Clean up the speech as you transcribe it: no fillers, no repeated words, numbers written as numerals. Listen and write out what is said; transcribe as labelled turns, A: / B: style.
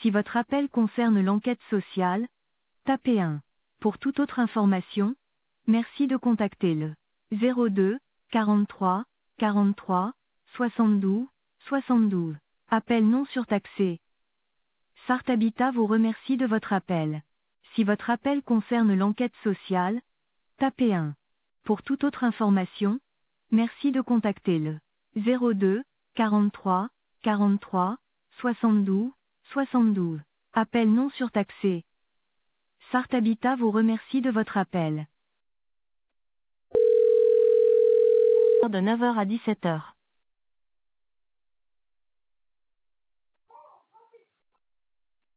A: Si votre appel concerne l'enquête sociale, tapez 1. Pour toute autre information, merci de contacter le 02 43 43 72 72. Appel non surtaxé. Sart Habitat vous remercie de votre appel. Si votre appel concerne l'enquête sociale, tapez 1. Pour toute autre information, merci de contacter le 02 43 43 72 72. Appel non surtaxé. Sart Habitat vous remercie de votre appel. De 9h à 17h.